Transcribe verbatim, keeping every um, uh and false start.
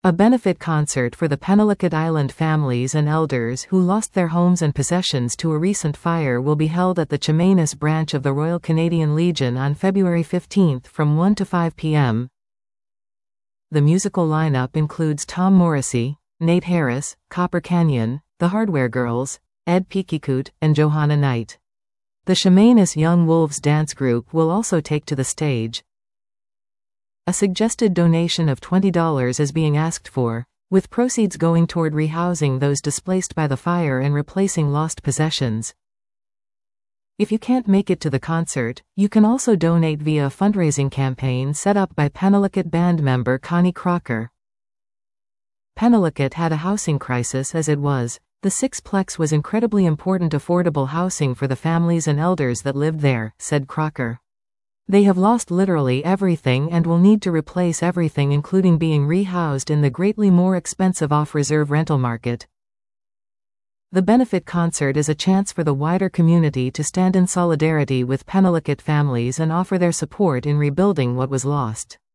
A benefit concert for the Penelakut Island families and elders who lost their homes and possessions to a recent fire will be held at the Chemainus branch of the Royal Canadian Legion on February fifteenth from one to five p m The musical lineup includes Tom Morrissey, Nate Harris, Copper Canyon, The Hardware Girls, Ed Pikikut, and Johanna Knight. The Chemainus Young Wolves dance group will also take to the stage. A suggested donation of twenty dollars is being asked for, with proceeds going toward rehousing those displaced by the fire and replacing lost possessions. If you can't make it to the concert, you can also donate via a fundraising campaign set up by Penelakut band member Connie Crocker. Penelakut had a housing crisis as it was. The sixplex was incredibly important affordable housing for the families and elders that lived there, said Crocker. They have lost literally everything and will need to replace everything, including being rehoused in the greatly more expensive off-reserve rental market. The benefit concert is a chance for the wider community to stand in solidarity with Penelakut families and offer their support in rebuilding what was lost.